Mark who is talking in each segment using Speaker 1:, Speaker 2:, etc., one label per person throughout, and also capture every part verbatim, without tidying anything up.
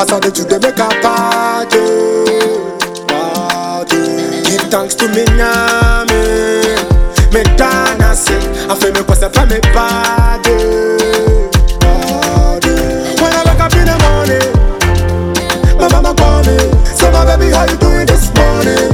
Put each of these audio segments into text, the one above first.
Speaker 1: As I do they make a party, party. Give thanks to me now, me dance. I feel me cause I feel me party, party. When I wake up in the morning, my mama call me, say my baby how you doing this morning?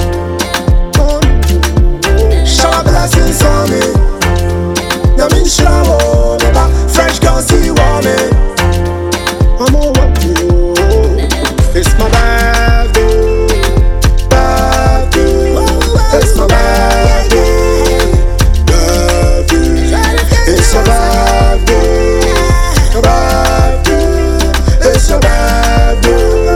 Speaker 1: Shower blessings on me, you mean shower me back, fresh girl see you want me. I'm all what you. It's my birthday, birthday. It's my birthday, birthday. It's your birthday, your birthday. It's your birthday.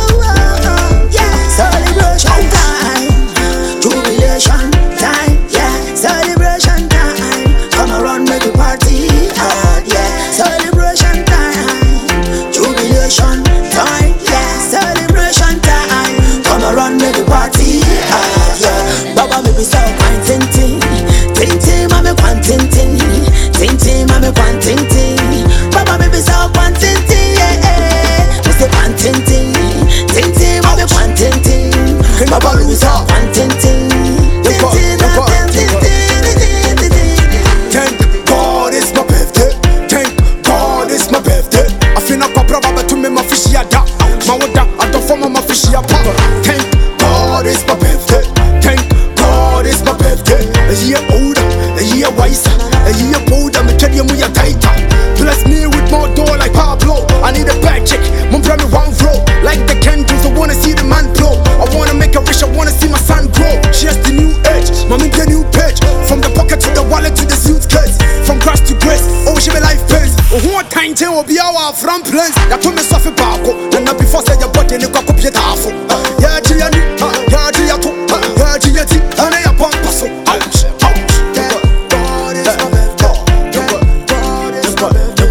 Speaker 2: Celebration time, jubilation time, yeah. Celebration time, come around make a party hard, yeah. Celebration time, jubilation time, yeah. Celebration time, come around make a party hard, yeah. Baba me be so fine, ting ting, ting ting, mama quan ting ting, ting ting, mama quan ting ting. Baba me be so fine, ting ting, yeah, yeah. Me say quan ting ting, ting ting, mama quan ting ting. Baba me be so fine, ting ting, ting ting, ting ting, ting ting, ting ting.
Speaker 1: Thank God it's my birthday. Thank God it's my birthday. I feel like a brother to me my fishy ada. My water I don't form my fishy papa. Thank God it's my birthday. Thank God it's my birthday. A year older, a year wiser, a year bolder. Me tell you me a tighter. Bless me with more dough like Pablo. I need a back check. Mom bring me one flow. Like the candles, I wanna see the man blow. I wanna make a wish, I wanna see my son grow. She has the new age, mommy the new page. From the pocket to the wallet to the suitcase. From grass to grace, oh she be life pains. Oh who want time to be our front plans. That to me suffer bako. And not before say your body you cock up your tafo. Yeah Gianni, yeah Giato, yeah Giati, and I pump so. Ouch, ouch. God is my birthday. God is my birthday.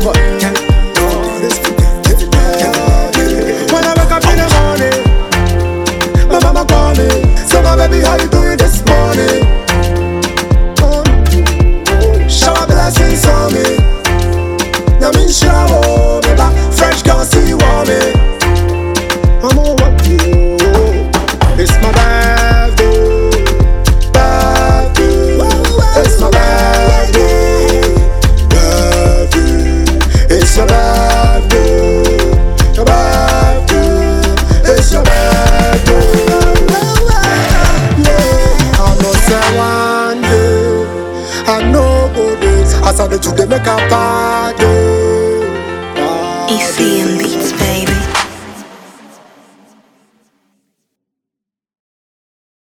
Speaker 1: When I wake up in the morning, my mama call me, say my baby how you doing this morning? Shower blessings on me, you mean shower me back, fresh girl see you want me. I'm all what you. It's my birthday, birthday. It's my birthday, birthday. It's your birthday, your birthday. It's your birthday. Yeah, I know say one day, I know good days. As I do today make a party.
Speaker 3: E C M Beats.